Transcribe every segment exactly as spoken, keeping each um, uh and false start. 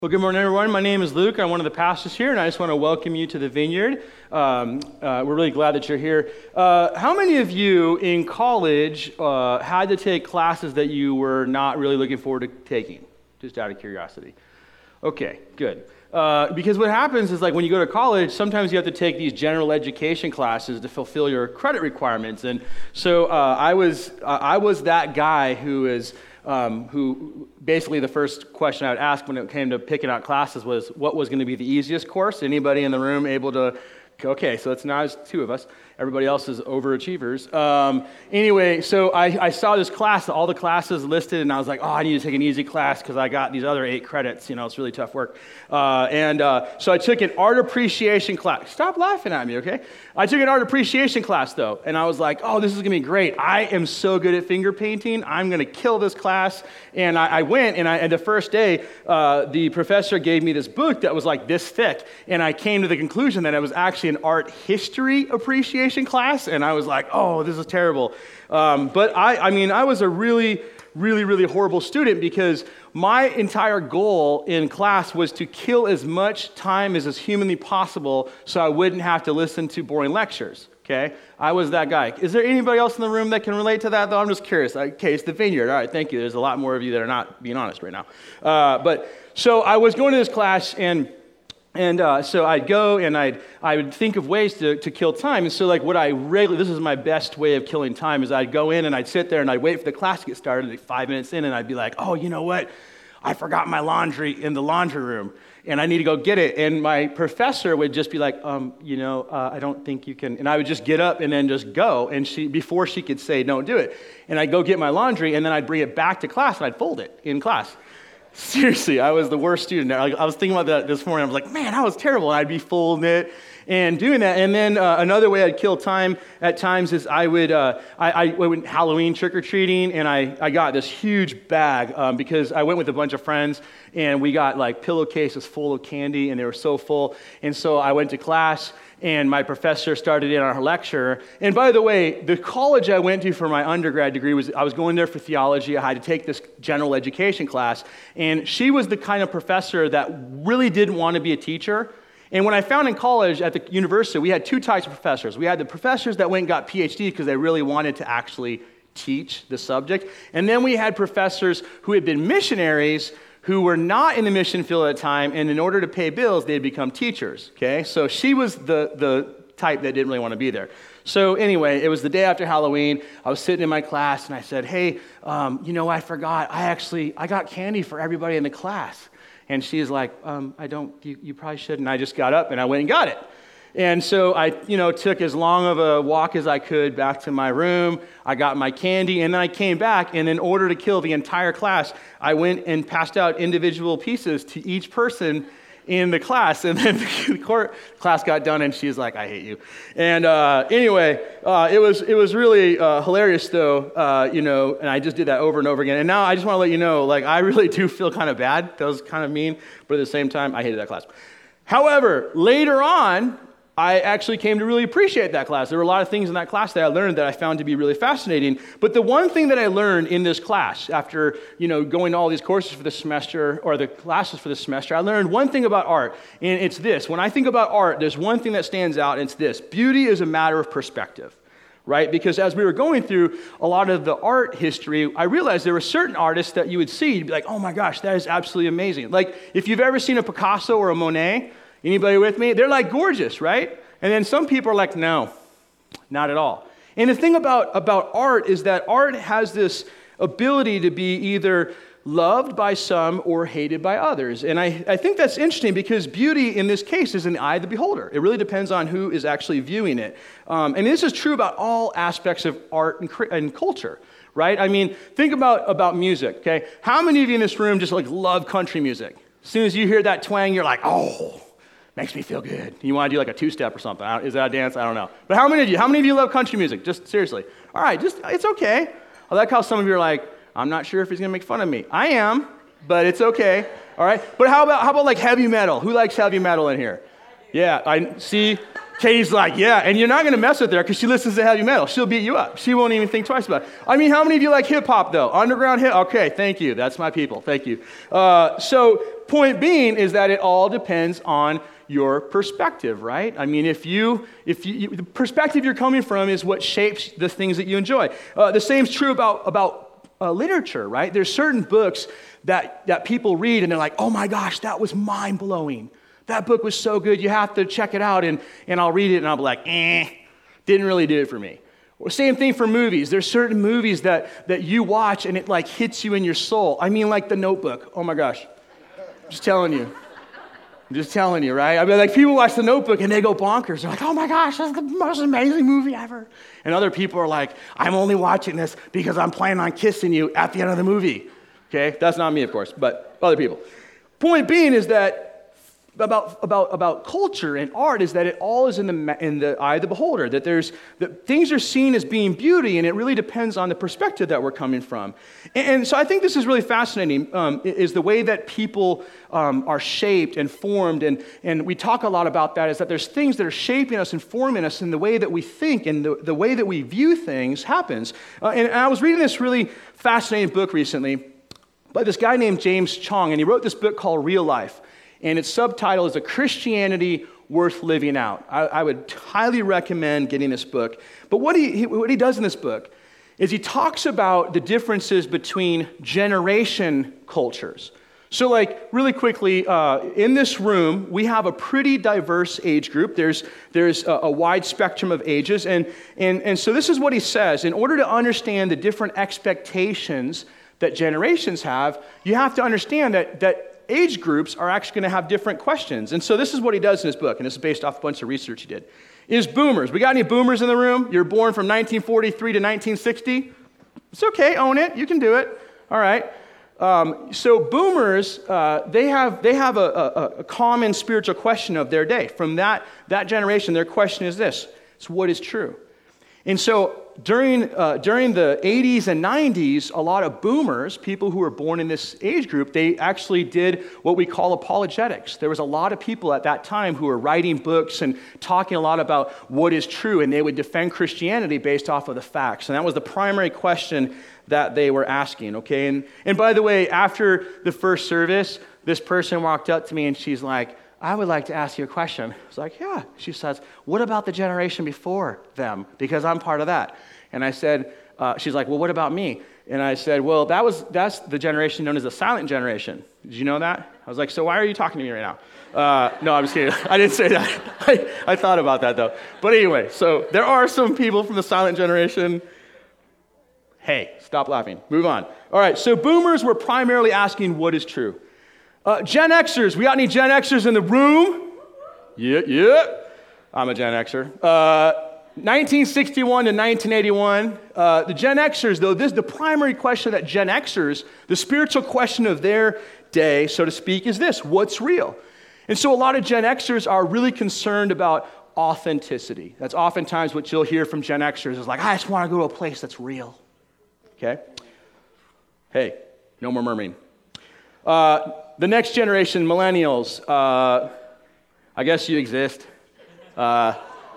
Well, good morning, everyone. My name is Luke. I'm one of the pastors here, and I just want to welcome you to the Vineyard. Um, uh, we're really glad that you're here. Uh, how many of you in college uh, had to take classes that you were not really looking forward to taking? Just out of curiosity. Okay, good. Uh, because what happens is, like, when you go to college, sometimes you have to take these general education classes to fulfill your credit requirements. And so uh, I was uh, I was that guy who is. Um, who basically the first question I would ask when it came to picking out classes was, what was going to be the easiest course? Anybody in the room able to, okay, so it's not just two of us. Everybody else is overachievers. Um, anyway, so I, I saw this class, all the classes listed, and I was like, oh, I need to take an easy class because I got these other eight credits. You know, it's really tough work. Uh, and uh, so I took an art appreciation class. Stop laughing at me, okay? I took an art appreciation class, though, and I was like, oh, this is going to be great. I am so good at finger painting. I'm going to kill this class. And I, I went, and, I, and the first day, uh, the professor gave me this book that was like this thick, and I came to the conclusion that it was actually an art history appreciation class, and I was like, oh, this is terrible. Um, but I, I mean, I was a really, really, really horrible student because my entire goal in class was to kill as much time as is humanly possible so I wouldn't have to listen to boring lectures, okay? I was that guy. Is there anybody else in the room that can relate to that, though? I'm just curious. Okay, it's the Vineyard. All right, thank you. There's a lot more of you that are not being honest right now. Uh, but so I was going to this class, and And uh, so I'd go and I'd I would think of ways to, to kill time. And so like what I regularly, this is my best way of killing time, is I'd go in and I'd sit there and I'd wait for the class to get started, like five minutes in, and I'd be like, oh, you know what? I forgot my laundry in the laundry room, and I need to go get it. And my professor would just be like, um, you know, uh, I don't think you can. And I would just get up and then just go. And she, before she could say, don't do it. And I'd go get my laundry, and then I'd bring it back to class, and I'd fold it in class. Seriously, I was the worst student. I was thinking about that this morning. I was like, man, I was terrible. And I'd be folding it and doing that. And then uh, another way I'd kill time at times is I would, uh, I, I went Halloween trick-or-treating, and I, I got this huge bag um, because I went with a bunch of friends, and we got like pillowcases full of candy, and they were so full. And so I went to class, and my professor started in our lecture. And by the way, the college I went to for my undergrad degree was, I was going there for theology. I had to take this general education class. And she was the kind of professor that really didn't want to be a teacher. And when I found in college at the university, we had two types of professors. We had the professors that went and got P H Ds because they really wanted to actually teach the subject. And then we had professors who had been missionaries who were not in the mission field at the time, and in order to pay bills, they had become teachers, okay? So she was the, the type that didn't really want to be there. So anyway, it was the day after Halloween. I was sitting in my class, and I said, hey, um, you know, I forgot. I actually, I got candy for everybody in the class. And she's like, um, I don't, you, you probably shouldn't. And I just got up, and I went and got it. And so I, you know, took as long of a walk as I could back to my room. I got my candy, and then I came back, and in order to kill the entire class, I went and passed out individual pieces to each person in the class. And then the court, class got done, and she's like, I hate you. And uh, anyway, uh, it was it was really uh, hilarious, though, uh, you know, and I just did that over and over again. And now I just want to let you know, like, I really do feel kind of bad. That was kind of mean, but at the same time, I hated that class. However, later on, I actually came to really appreciate that class. There were a lot of things in that class that I learned that I found to be really fascinating. But the one thing that I learned in this class, after, you know, going to all these courses for the semester, or the classes for the semester, I learned one thing about art, and it's this. When I think about art, there's one thing that stands out, and it's this. Beauty is a matter of perspective, right? Because as we were going through a lot of the art history, I realized there were certain artists that you would see, you'd be like, oh my gosh, that is absolutely amazing. Like, if you've ever seen a Picasso or a Monet, anybody with me? They're like gorgeous, right? And then some people are like, no, not at all. And the thing about, about art is that art has this ability to be either loved by some or hated by others. And I, I think that's interesting because beauty in this case is in the eye of the beholder. It really depends on who is actually viewing it. Um, and this is true about all aspects of art and, and culture, right? I mean, think about, about music, okay? How many of you in this room just like love country music? As soon as you hear that twang, you're like, oh, makes me feel good. You want to do like a two-step or something. Is that a dance? I don't know. But how many of you, how many of you love country music? Just seriously. All right, just, it's okay. I like how some of you are like, I'm not sure if he's going to make fun of me. I am, but it's okay. All right. But how about, how about like heavy metal? Who likes heavy metal in here? Yeah, I see. Katie's like, yeah, and you're not going to mess with her because she listens to heavy metal. She'll beat you up. She won't even think twice about it. I mean, how many of you like hip-hop, though? Underground hip? Okay, thank you. That's my people. Thank you. Uh, so Point being is that it all depends on your perspective, right? I mean, if you, if you, the perspective you're coming from is what shapes the things that you enjoy. Uh, the same is true about, about uh, literature, right? There's certain books that, that people read and they're like, oh my gosh, that was mind-blowing. That book was so good, you have to check it out, and, and I'll read it and I'll be like, eh, didn't really do it for me. Or same thing for movies. There's certain movies that, that you watch and it like hits you in your soul. I mean, like The Notebook. Oh my gosh. I'm just telling you. I'm just telling you, right? I mean, like people watch The Notebook and they go bonkers. They're like, oh my gosh, that's the most amazing movie ever. And other people are like, I'm only watching this because I'm planning on kissing you at the end of the movie. Okay? That's not me, of course, but other people. Point being is that about about about culture and art is that it all is in the in the eye of the beholder, that there's that things are seen as being beauty, and it really depends on the perspective that we're coming from. And, and so I think this is really fascinating, um, is the way that people um, are shaped and formed, and and we talk a lot about that, is that there's things that are shaping us and forming us in the way that we think, and the, the way that we view things happens. Uh, and, and I was reading this really fascinating book recently by this guy named James Chong, and he wrote this book called Real Life. And its subtitle is A Christianity Worth Living Out. I, I would highly recommend getting this book. But what he, he, what he does in this book is he talks about the differences between generation cultures. So like really quickly, uh, in this room, we have a pretty diverse age group. There's, there's a, a wide spectrum of ages. And, and, and so this is what he says. In order to understand the different expectations that generations have, you have to understand that that age groups are actually going to have different questions. And so this is what he does in his book, and this is based off a bunch of research he did. Is boomers. We got any boomers in the room? You're born from nineteen forty-three to nineteen sixty? It's okay, own it. You can do it. All right. Um, so boomers, uh, they have they have a, a, a common spiritual question of their day. From that, that generation, their question is this. It's what is true? And so during uh, during the eighties and nineties, a lot of boomers, people who were born in this age group, they actually did what we call apologetics. There was a lot of people at that time who were writing books and talking a lot about what is true, and they would defend Christianity based off of the facts. And that was the primary question that they were asking, okay? And, and by the way, after the first service, this person walked up to me and she's like, I would like to ask you a question. I was like, yeah. She says, what about the generation before them? Because I'm part of that. And I said, uh, she's like, well, what about me? And I said, well, that was that's the generation known as the silent generation. Did you know that? I was like, so why are you talking to me right now? Uh, no, I'm just kidding. I didn't say that. I, I thought about that, though. But anyway, so there are some people from the silent generation. Hey, stop laughing. Move on. All right, so boomers were primarily asking what is true. Uh, Gen Xers, we got any Gen Xers in the room? Yeah, yeah. I'm a Gen Xer. Uh, nineteen sixty-one to nineteen eighty-one. Uh, the Gen Xers, though, this the primary question that Gen Xers, the spiritual question of their day, so to speak, is this: what's real? And so a lot of Gen Xers are really concerned about authenticity. That's oftentimes what you'll hear from Gen Xers is like, I just want to go to a place that's real. Okay? Hey, no more murmuring. Uh, the next generation, millennials, uh, I guess you exist. Uh,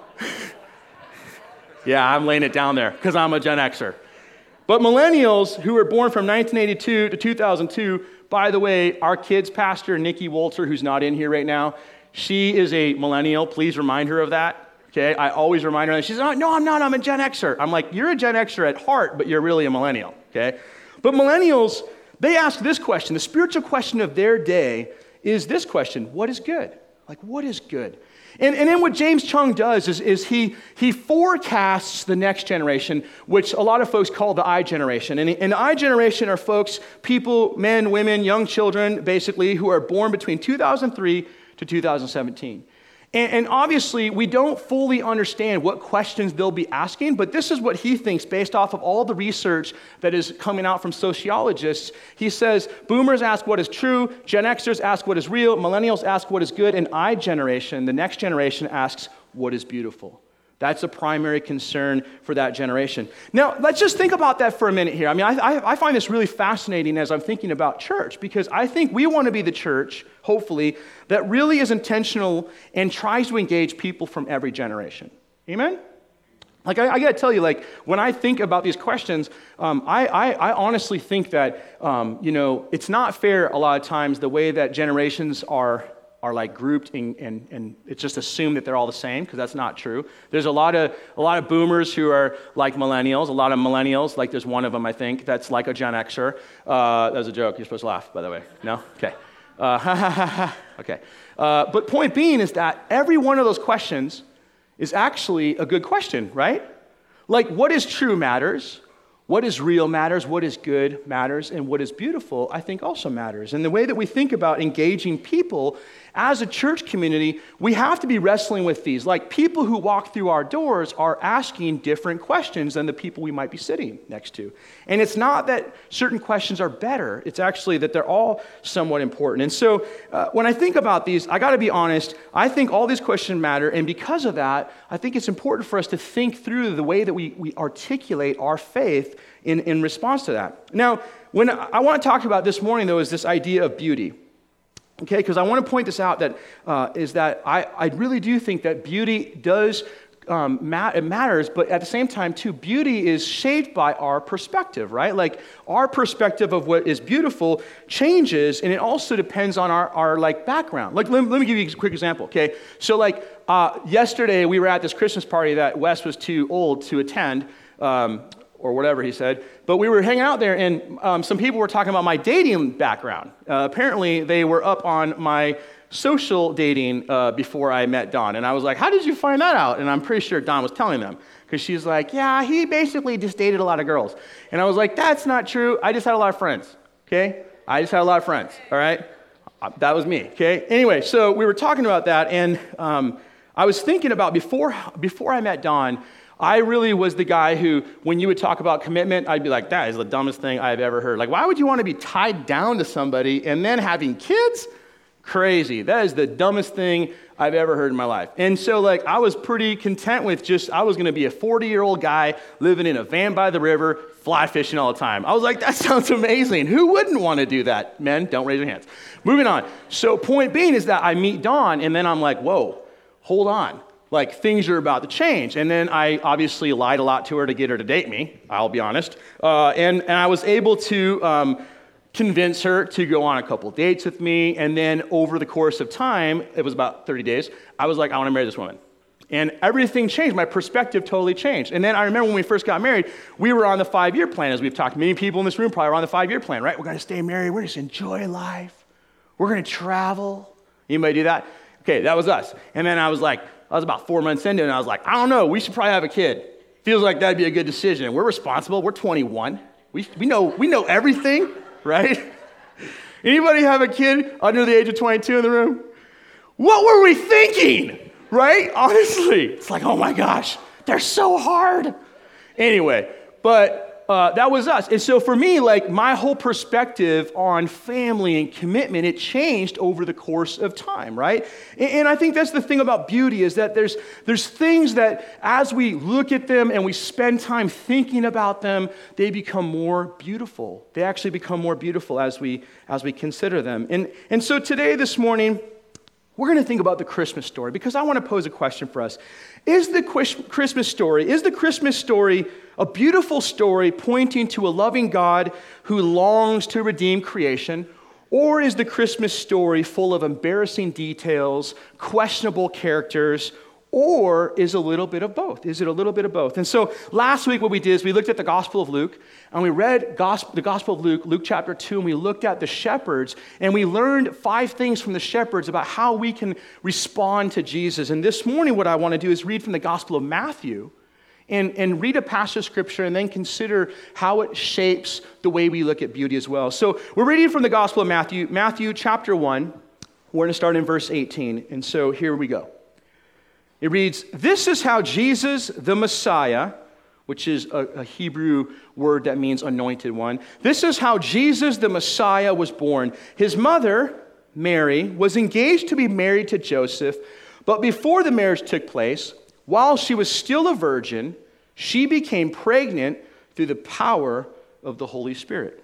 yeah, I'm laying it down there because I'm a Gen Xer. But millennials who were born from nineteen eighty-two to two thousand two, by the way, our kids pastor, Nikki Wolter, who's not in here right now, she is a millennial. Please remind her of that. Okay, I always remind her. She's like, no, I'm not. I'm a Gen Xer. I'm like, you're a Gen Xer at heart, but you're really a millennial. Okay, but millennials, they ask this question. The spiritual question of their day is this question: what is good? Like, what is good? And, and then what James Chong does is, is he, he forecasts the next generation, which a lot of folks call the I generation. And, and the I generation are folks, people, men, women, young children, basically, who are born between two thousand three to two thousand seventeen. And, and obviously, we don't fully understand what questions they'll be asking, but this is what he thinks based off of all the research that is coming out from sociologists. He says, boomers ask what is true, Gen Xers ask what is real, millennials ask what is good, and I generation, the next generation, asks what is beautiful. That's a primary concern for that generation. Now, let's just think about that for a minute here. I mean, I, I, I find this really fascinating as I'm thinking about church, because I think we want to be the church, hopefully, that really is intentional and tries to engage people from every generation. Amen? Like, I, I got to tell you, like, when I think about these questions, um, I, I, I honestly think that, um, you know, it's not fair a lot of times the way that generations are are like grouped and, and, and it's just assumed that they're all the same, because that's not true. There's a lot of a lot of boomers who are like millennials, a lot of millennials, like there's one of them, I think, that's like a Gen Xer. Uh, that was a joke. You're supposed to laugh, by the way. No? Okay. Uh, okay. Uh, but point being is that every one of those questions is actually a good question, right? Like, what is true matters. What is real matters, what is good matters, and what is beautiful, I think, also matters. And the way that we think about engaging people as a church community, we have to be wrestling with these. Like, people who walk through our doors are asking different questions than the people we might be sitting next to. And it's not that certain questions are better. It's actually that they're all somewhat important. And so uh, when I think about these, I got to be honest, I think all these questions matter. And because of that, I think it's important for us to think through the way that we, we articulate our faith in, in response to that. Now, when I want to talk about this morning, though, is this idea of beauty. Okay, because I want to point this out, that uh, is that I, I really do think that beauty does um, mat- it matters, but at the same time, too, beauty is shaped by our perspective, right? Like, our perspective of what is beautiful changes, and it also depends on our, our like background. Like, let, let me give you a quick example, okay? So, like, uh, yesterday we were at this Christmas party that Wes was too old to attend, um, or whatever he said, but we were hanging out there, and um, some people were talking about my dating background. Uh, apparently, they were up on my social dating uh, before I met Dawn, and I was like, how did you find that out? And I'm pretty sure Dawn was telling them, because she's like, yeah, he basically just dated a lot of girls. And I was like, that's not true. I just had a lot of friends, okay? I just had a lot of friends, all right? That was me, okay? Anyway, so we were talking about that, and um, I was thinking about, before before I met Dawn, I really was the guy who, when you would talk about commitment, I'd be like, that is the dumbest thing I've ever heard. Like, why would you want to be tied down to somebody and then having kids? Crazy. That is the dumbest thing I've ever heard in my life. And so, like, I was pretty content with just, I was going to be a forty-year-old guy living in a van by the river, fly fishing all the time. I was like, that sounds amazing. Who wouldn't want to do that? Men, don't raise your hands. Moving on. So, point being is that I meet Dawn, and then I'm like, whoa, hold on. Like, things are about to change. And then I obviously lied a lot to her to get her to date me, I'll be honest. Uh, and, and I was able to um, convince her to go on a couple dates with me. And then over the course of time, it was about thirty days, I was like, I want to marry this woman. And everything changed. My perspective totally changed. And then I remember when we first got married, we were on the five-year plan, as we've talked. Many people in this room probably are on the five-year plan, right? We're going to stay married. We're just enjoy life. We're going to travel. Anybody do that? Okay, that was us. And then I was like, I was about four months into it, and I was like, I don't know, we should probably have a kid. Feels like that'd be a good decision. We're responsible. We're twenty-one. We we know we know everything, right? Anybody have a kid under the age of twenty-two in the room? What were we thinking, right? Honestly, it's like, oh my gosh, they're so hard. Anyway, but uh, that was us. And so for me, like, my whole perspective on family and commitment, it changed over the course of time, right? And, and I think that's the thing about beauty, is that there's there's things that as we look at them and we spend time thinking about them, they become more beautiful. They actually become more beautiful as we as we consider them. And and so today, this morning, we're going to think about the Christmas story, because I want to pose a question for us. Is the Christmas story, is the Christmas story a beautiful story pointing to a loving God who longs to redeem creation? Or is the Christmas story full of embarrassing details, questionable characters, or is a little bit of both? Is it a little bit of both? And so last week what we did is we looked at the Gospel of Luke, and we read gospel, the Gospel of Luke, Luke chapter two, and we looked at the shepherds, and we learned five things from the shepherds about how we can respond to Jesus. And this morning what I want to do is read from the Gospel of Matthew, and, and read a passage of Scripture, and then consider how it shapes the way we look at beauty as well. So we're reading from the Gospel of Matthew, Matthew chapter one. We're going to start in verse eighteen, and so here we go. It reads, "This is how Jesus, the Messiah," which is a, a Hebrew word that means anointed one. "This is how Jesus, the Messiah, was born. His mother, Mary, was engaged to be married to Joseph, but before the marriage took place, while she was still a virgin, she became pregnant through the power of the Holy Spirit.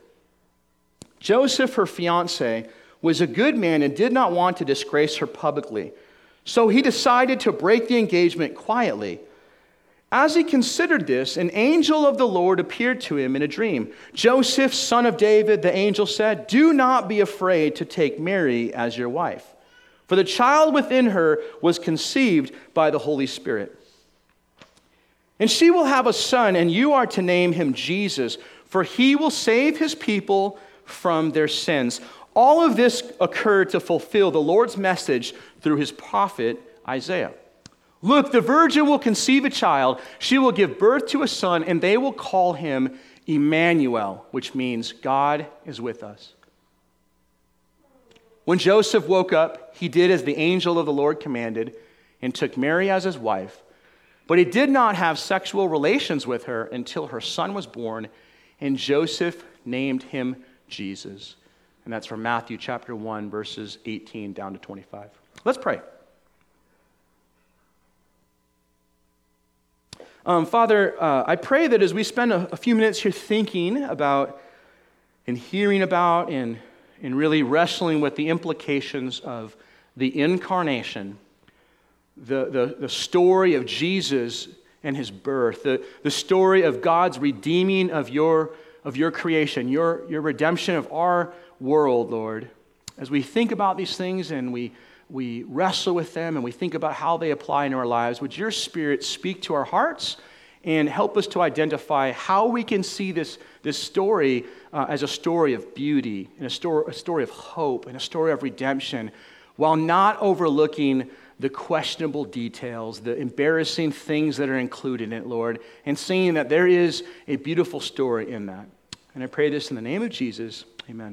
Joseph, her fiancé, was a good man and did not want to disgrace her publicly. So he decided to break the engagement quietly. As he considered this, an angel of the Lord appeared to him in a dream. Joseph, son of David, the angel said, "Do not be afraid to take Mary as your wife, for the child within her was conceived by the Holy Spirit. And she will have a son, and you are to name him Jesus, for he will save his people from their sins." All of this occurred to fulfill the Lord's message through his prophet Isaiah. "Look, the virgin will conceive a child. She will give birth to a son, and they will call him Emmanuel," which means God is with us. When Joseph woke up, he did as the angel of the Lord commanded and took Mary as his wife. But he did not have sexual relations with her until her son was born, and Joseph named him Jesus. And that's from Matthew chapter one, verses eighteen down to twenty-five. Let's pray. Um, Father, uh, I pray that as we spend a, a few minutes here thinking about and hearing about and, and really wrestling with the implications of the incarnation, the, the, the story of Jesus and his birth, the, the story of God's redeeming of your, of your creation, your, your redemption of our world, Lord, as we think about these things and we we wrestle with them and we think about how they apply in our lives, would your Spirit speak to our hearts and help us to identify how we can see this, this story uh, as a story of beauty and a story, a story of hope and a story of redemption, while not overlooking the questionable details, the embarrassing things that are included in it, Lord, and seeing that there is a beautiful story in that. And I pray this in the name of Jesus. Amen.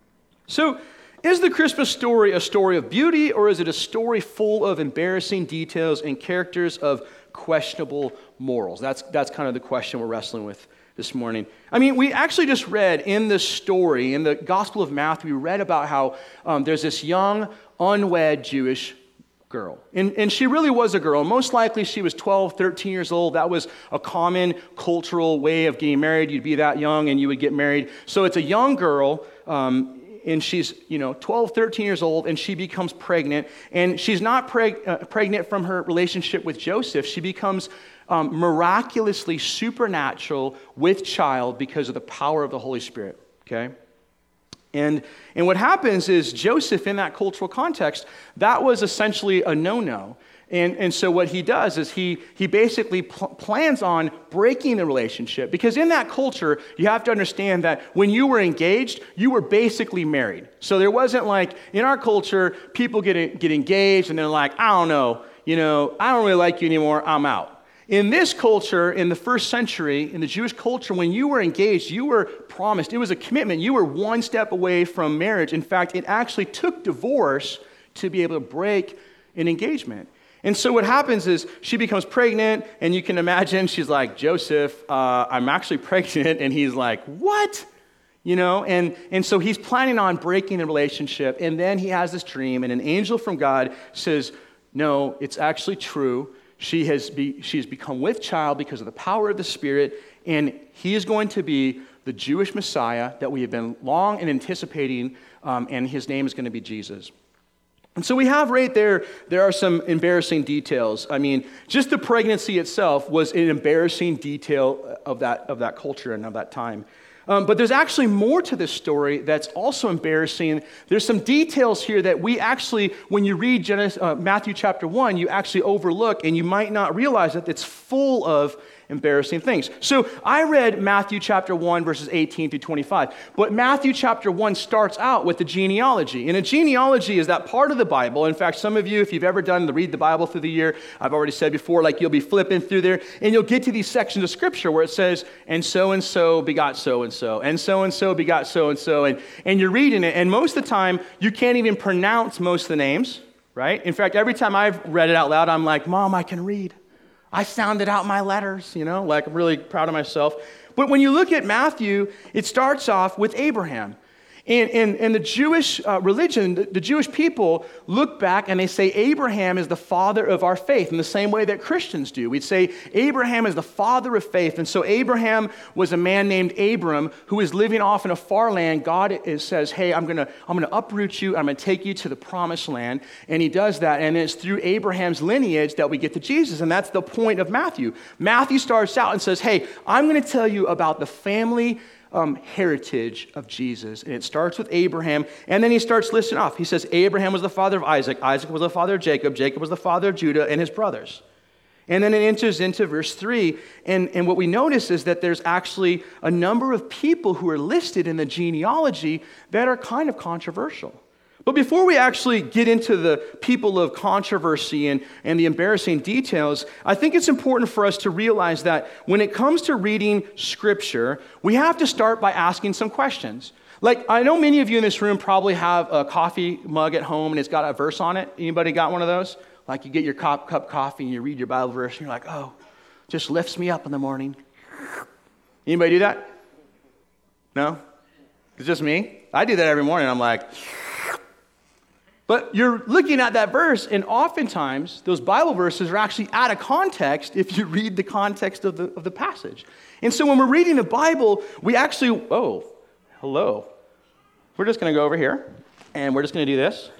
So, is the Christmas story a story of beauty, or is it a story full of embarrassing details and characters of questionable morals? That's, that's kind of the question we're wrestling with this morning. I mean, we actually just read in this story, in the Gospel of Matthew, we read about how um, there's this young, unwed Jewish girl. And, and she really was a girl. Most likely she was twelve, thirteen years old. That was a common cultural way of getting married. You'd be that young and you would get married. So it's a young girl, um, and she's, you know, twelve, thirteen years old, and she becomes pregnant. And she's not preg- uh, pregnant from her relationship with Joseph. She becomes um, miraculously supernatural with child because of the power of the Holy Spirit, okay? And, and what happens is Joseph, in that cultural context, that was essentially a no-no. And, and so what he does is he, he basically pl- plans on breaking the relationship. Because in that culture, you have to understand that when you were engaged, you were basically married. So there wasn't like, in our culture, people get, get engaged and they're like, I don't know, you know, I don't really like you anymore, I'm out. In this culture, in the first century, in the Jewish culture, when you were engaged, you were promised. It was a commitment. You were one step away from marriage. In fact, it actually took divorce to be able to break an engagement. And so what happens is she becomes pregnant, and you can imagine she's like, Joseph, uh, I'm actually pregnant. And he's like, what? You know, and, and so he's planning on breaking the relationship. And then he has this dream, and an angel from God says, no, it's actually true. She has be, she has become with child because of the power of the Spirit, and he is going to be the Jewish Messiah that we have been long and anticipating, um, and his name is going to be Jesus. And so we have right there, there are some embarrassing details. I mean, just the pregnancy itself was an embarrassing detail of that, of that culture and of that time. Um, but there's actually more to this story that's also embarrassing. There's some details here that we actually, when you read Genesis, uh, Matthew chapter one, you actually overlook, and you might not realize that it's full of embarrassing things. So I read Matthew chapter one, verses eighteen through twenty-five. But Matthew chapter one starts out with the genealogy. And a genealogy is that part of the Bible. In fact, some of you, if you've ever done the read the Bible through the year, I've already said before, like you'll be flipping through there, and you'll get to these sections of Scripture where it says, and so-and-so begot so-and-so, and so-and-so begot so-and-so, and, and you're reading it, and most of the time, you can't even pronounce most of the names, right? In fact, every time I've read it out loud, I'm like, Mom, I can read. I sounded out my letters, you know, like I'm really proud of myself. But when you look at Matthew, it starts off with Abraham. In, in, in the Jewish uh, religion, the, the Jewish people look back and they say Abraham is the father of our faith in the same way that Christians do. We'd say Abraham is the father of faith. And so Abraham was a man named Abram who is living off in a far land. God is, says, hey, I'm going to I'm gonna uproot you. I'm going to take you to the promised land. And he does that. And it's through Abraham's lineage that we get to Jesus. And that's the point of Matthew. Matthew starts out and says, hey, I'm going to tell you about the family Um, heritage of Jesus. And it starts with Abraham, and then he starts listing off. He says, Abraham was the father of Isaac, Isaac was the father of Jacob, Jacob was the father of Judah and his brothers. And then it enters into verse three, and, and what we notice is that there's actually a number of people who are listed in the genealogy that are kind of controversial. But before we actually get into the people of controversy and, and the embarrassing details, I think it's important for us to realize that when it comes to reading Scripture, we have to start by asking some questions. Like, I know many of you in this room probably have a coffee mug at home and it's got a verse on it. Anybody got one of those? Like, you get your cup, cup coffee and you read your Bible verse and you're like, oh, just lifts me up in the morning. Anybody do that? No? It's just me? I do that every morning. I'm like... But you're looking at that verse, and oftentimes those Bible verses are actually out of context if you read the context of the, of the passage. And so when we're reading the Bible, we actually, oh, hello. We're just going to go over here, and we're just going to do this.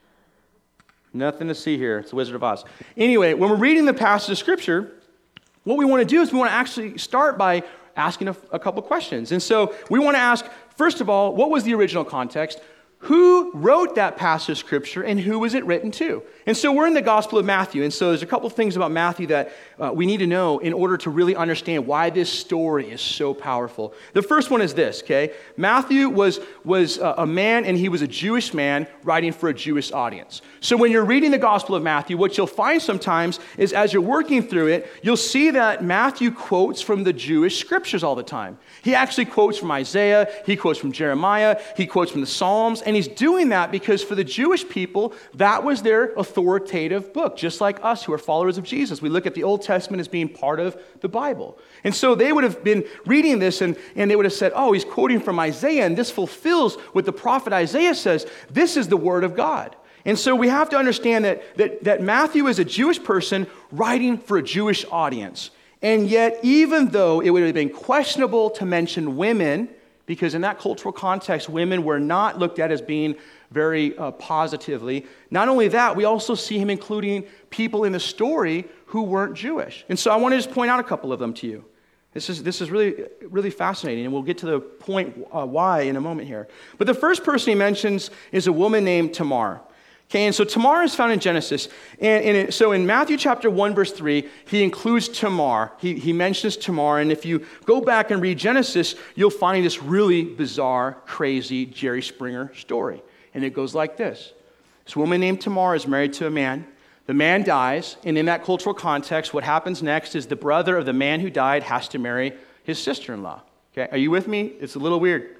Nothing to see here. It's the Wizard of Oz. Anyway, when we're reading the passage of Scripture, what we want to do is we want to actually start by asking a, a couple questions. And so we want to ask, first of all, what was the original context? Who wrote that passage of Scripture, and who was it written to? And so we're in the Gospel of Matthew, and so there's a couple things about Matthew that uh, we need to know in order to really understand why this story is so powerful. The first one is this, okay? Matthew was, was uh, a man, and he was a Jewish man writing for a Jewish audience. So when you're reading the Gospel of Matthew, what you'll find sometimes is as you're working through it, you'll see that Matthew quotes from the Jewish Scriptures all the time. He actually quotes from Isaiah, he quotes from Jeremiah, he quotes from the Psalms, and he's doing that because for the Jewish people, that was their authoritative book, just like us who are followers of Jesus. We look at the Old Testament as being part of the Bible. And so they would have been reading this and, and they would have said, oh, he's quoting from Isaiah, and this fulfills what the prophet Isaiah says. This is the word of God. And so we have to understand that, that, that Matthew is a Jewish person writing for a Jewish audience. And yet, even though it would have been questionable to mention women, because in that cultural context, women were not looked at as being very uh, positively. Not only that, we also see him including people in the story who weren't Jewish. And so I want to just point out a couple of them to you. This is this is really, really fascinating, and we'll get to the point uh, why in a moment here. But the first person he mentions is a woman named Tamar. Okay, and so Tamar is found in Genesis. And, and it, so in Matthew chapter one, verse three, he includes Tamar. He, he mentions Tamar. And if you go back and read Genesis, you'll find this really bizarre, crazy Jerry Springer story. And it goes like this. This woman named Tamar is married to a man. The man dies. And in that cultural context, what happens next is the brother of the man who died has to marry his sister-in-law. Okay, are you with me? It's a little weird.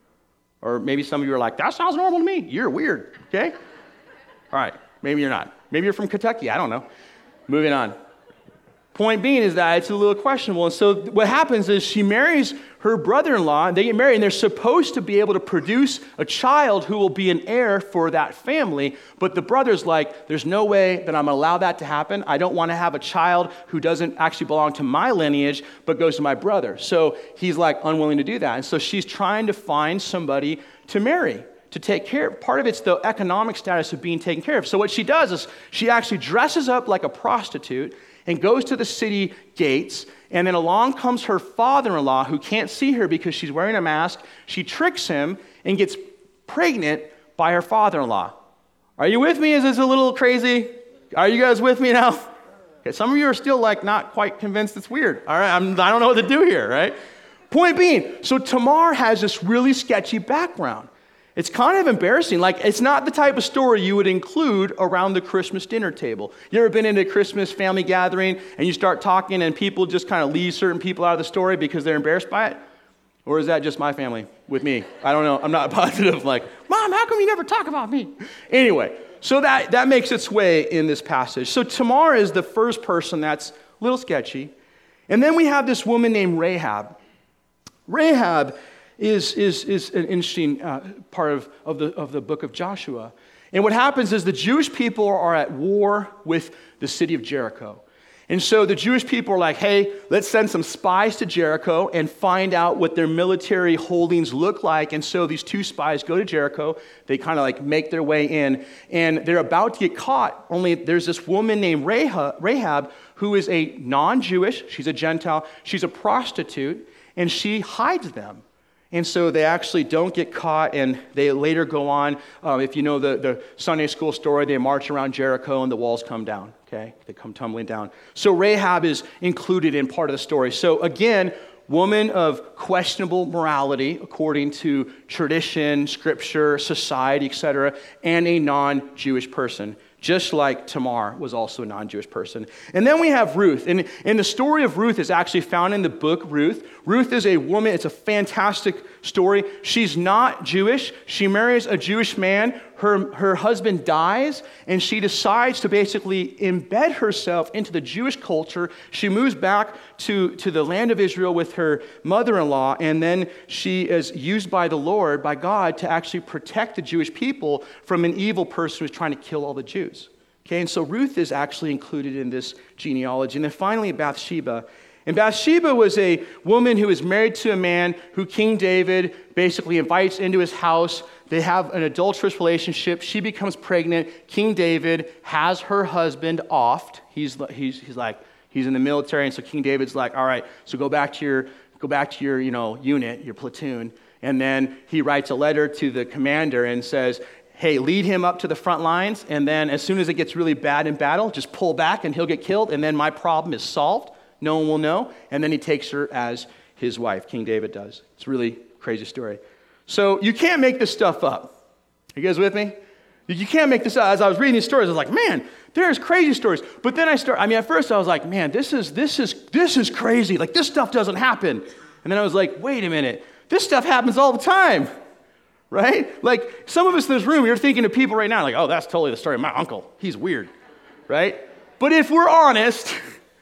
Or maybe some of you are like, that sounds normal to me. You're weird. Okay? All right, maybe you're not. Maybe you're from Kentucky. I don't know. Moving on. Point being is that it's a little questionable. And so what happens is she marries her brother-in-law, and they get married, and they're supposed to be able to produce a child who will be an heir for that family. But the brother's like, there's no way that I'm going to allow that to happen. I don't want to have a child who doesn't actually belong to my lineage, but goes to my brother. So he's like unwilling to do that. And so she's trying to find somebody to marry, to take care of. Part of it's the economic status of being taken care of. So what she does is she actually dresses up like a prostitute and goes to the city gates, and then along comes her father-in-law who can't see her because she's wearing a mask. She tricks him and gets pregnant by her father-in-law. Are you with me? Is this a little crazy? Are you guys with me now? Okay, some of you are still like not quite convinced it's weird. All right, I'm, I don't know what to do here, right? Point being, so Tamar has this really sketchy background. It's kind of embarrassing. Like, it's not the type of story you would include around the Christmas dinner table. You ever been in a Christmas family gathering and you start talking and people just kind of leave certain people out of the story because they're embarrassed by it? Or is that just my family with me? I don't know. I'm not positive. Like, Mom, how come you never talk about me? Anyway, so that, that makes its way in this passage. So Tamar is the first person that's a little sketchy. And then we have this woman named Rahab. Rahab is, is, is an interesting uh, part of, of, the, of the book of Joshua. And what happens is the Jewish people are at war with the city of Jericho. And so the Jewish people are like, hey, let's send some spies to Jericho and find out what their military holdings look like. And so these two spies go to Jericho. They kind of like make their way in. And they're about to get caught. Only there's this woman named Rahab, Rahab who is a non-Jewish. She's a Gentile. She's a prostitute. And she hides them. And so they actually don't get caught, and they later go on. Um, if you know the, the Sunday school story, they march around Jericho and the walls come down, okay? They come tumbling down. So Rahab is included in part of the story. So again, woman of questionable morality, according to tradition, scripture, society, et cetera, and a non-Jewish person. Just like Tamar was also a non-Jewish person. And then we have Ruth. And, and the story of Ruth is actually found in the book Ruth. Ruth is a woman. It's a fantastic story. She's not Jewish. She marries a Jewish man. Her, her husband dies, and she decides to basically embed herself into the Jewish culture. She moves back to, to the land of Israel with her mother-in-law, and then she is used by the Lord, by God, to actually protect the Jewish people from an evil person who's trying to kill all the Jews. Okay, and so Ruth is actually included in this genealogy. And then finally, Bathsheba. And Bathsheba was a woman who was married to a man who King David basically invites into his house. They have an adulterous relationship. She becomes pregnant. King David has her husband offed. He's, he's, he's like, he's in the military, and so King David's like, all right, so go back to your, go back to your, you know, unit, your platoon. And then he writes a letter to the commander and says, hey, lead him up to the front lines, and then as soon as it gets really bad in battle, just pull back and he'll get killed, and then my problem is solved. No one will know. And then he takes her as his wife. King David does. It's a really crazy story. So you can't make this stuff up. Are you guys with me? You can't make this up. As I was reading these stories, I was like, man, there's crazy stories. But then I start, I mean, at first I was like, man, this is, this is, this is crazy. Like, this stuff doesn't happen. And then I was like, wait a minute. This stuff happens all the time. Right? Like, some of us in this room, you're thinking of people right now, like, oh, that's totally the story of my uncle. He's weird. Right? But if we're honest...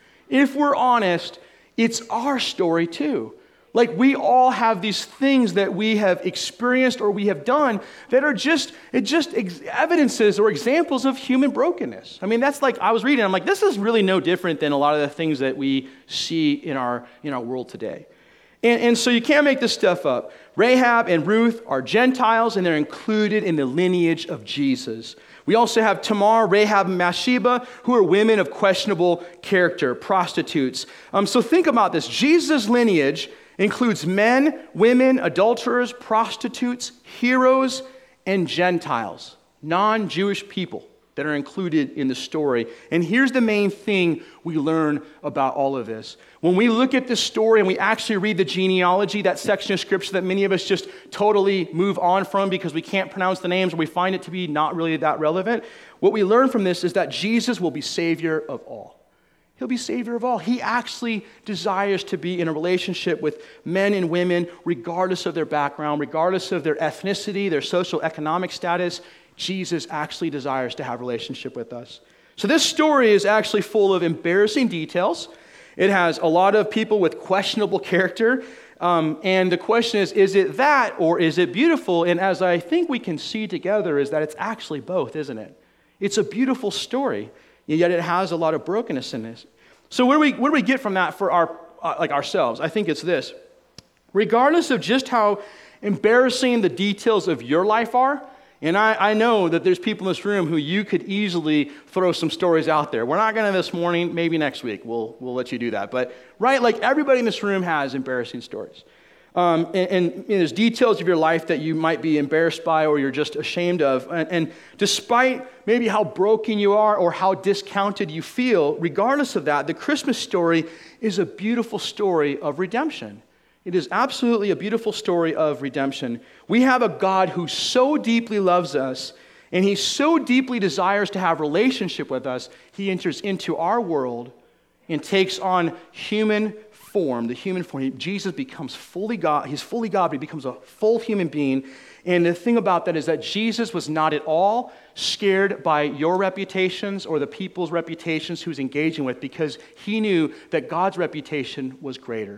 If we're honest, it's our story too. Like, we all have these things that we have experienced or we have done that are just, it just ex- evidences or examples of human brokenness. I mean, that's like, I was reading, I'm like, this is really no different than a lot of the things that we see in our, in our world today. And, and so you can't make this stuff up. Rahab and Ruth are Gentiles, and they're included in the lineage of Jesus. We also have Tamar, Rahab, and Bathsheba, who are women of questionable character, prostitutes. Um, so think about this. Jesus' lineage includes men, women, adulterers, prostitutes, heroes, and Gentiles, non-Jewish people that are included in the story. And here's the main thing we learn about all of this. When we look at this story and we actually read the genealogy, that section of scripture that many of us just totally move on from because we can't pronounce the names or we find it to be not really that relevant, what we learn from this is that Jesus will be Savior of all. He'll be Savior of all. He actually desires to be in a relationship with men and women, regardless of their background, regardless of their ethnicity, their social economic status. Jesus actually desires to have a relationship with us. So this story is actually full of embarrassing details. It has a lot of people with questionable character. Um, and the question is, is it that or is it beautiful? And as I think we can see together is that it's actually both, isn't it? It's a beautiful story, yet it has a lot of brokenness in this. So where do we, where do we get from that for our uh, like ourselves? I think it's this. Regardless of just how embarrassing the details of your life are, and I, I know that there's people in this room who you could easily throw some stories out there. We're not going to this morning, maybe next week. We'll we'll let you do that. But, right, like everybody in this room has embarrassing stories. Um, and, and, and there's details of your life that you might be embarrassed by or you're just ashamed of. And, and despite maybe how broken you are or how discounted you feel, regardless of that, the Christmas story is a beautiful story of redemption. It is absolutely a beautiful story of redemption. We have a God who so deeply loves us, and he so deeply desires to have a relationship with us, he enters into our world and takes on human form, the human form. Jesus becomes fully God. He's fully God, but he becomes a full human being. And the thing about that is that Jesus was not at all scared by your reputations or the people's reputations he was engaging with, because he knew that God's reputation was greater.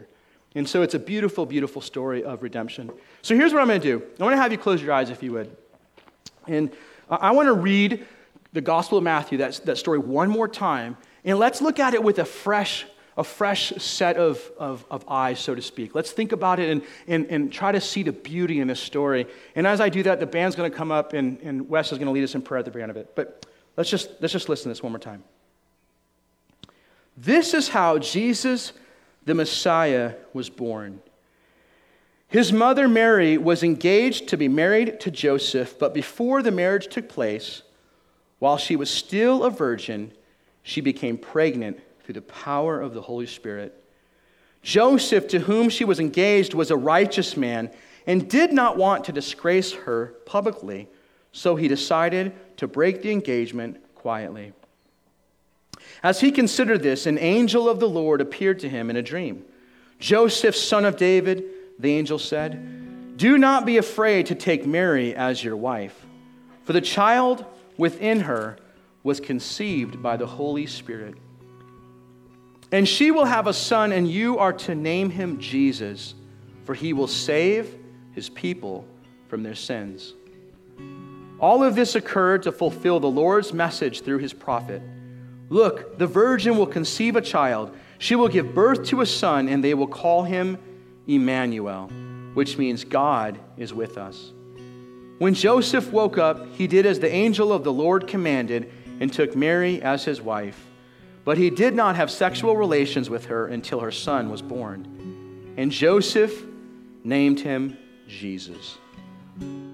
And so it's a beautiful, beautiful story of redemption. So here's what I'm going to do. I want to have you close your eyes if you would. And I want to read the Gospel of Matthew, that, that story one more time. And let's look at it with a fresh, a fresh set of, of, of eyes, so to speak. Let's think about it and, and, and try to see the beauty in this story. And as I do that, the band's going to come up and, and Wes is going to lead us in prayer at the very end of it. But let's just, let's just listen to this one more time. This is how Jesus, the Messiah, was born. His mother Mary was engaged to be married to Joseph, but before the marriage took place, while she was still a virgin, she became pregnant through the power of the Holy Spirit. Joseph, to whom she was engaged, was a righteous man and did not want to disgrace her publicly, so he decided to break the engagement quietly. As he considered this, an angel of the Lord appeared to him in a dream. Joseph, son of David, the angel said, do not be afraid to take Mary as your wife, for the child within her was conceived by the Holy Spirit. And she will have a son, and you are to name him Jesus, for he will save his people from their sins. All of this occurred to fulfill the Lord's message through his prophet. Look, the virgin will conceive a child. She will give birth to a son, and they will call him Emmanuel, which means God is with us. When Joseph woke up, he did as the angel of the Lord commanded and took Mary as his wife. But he did not have sexual relations with her until her son was born. And Joseph named him Jesus.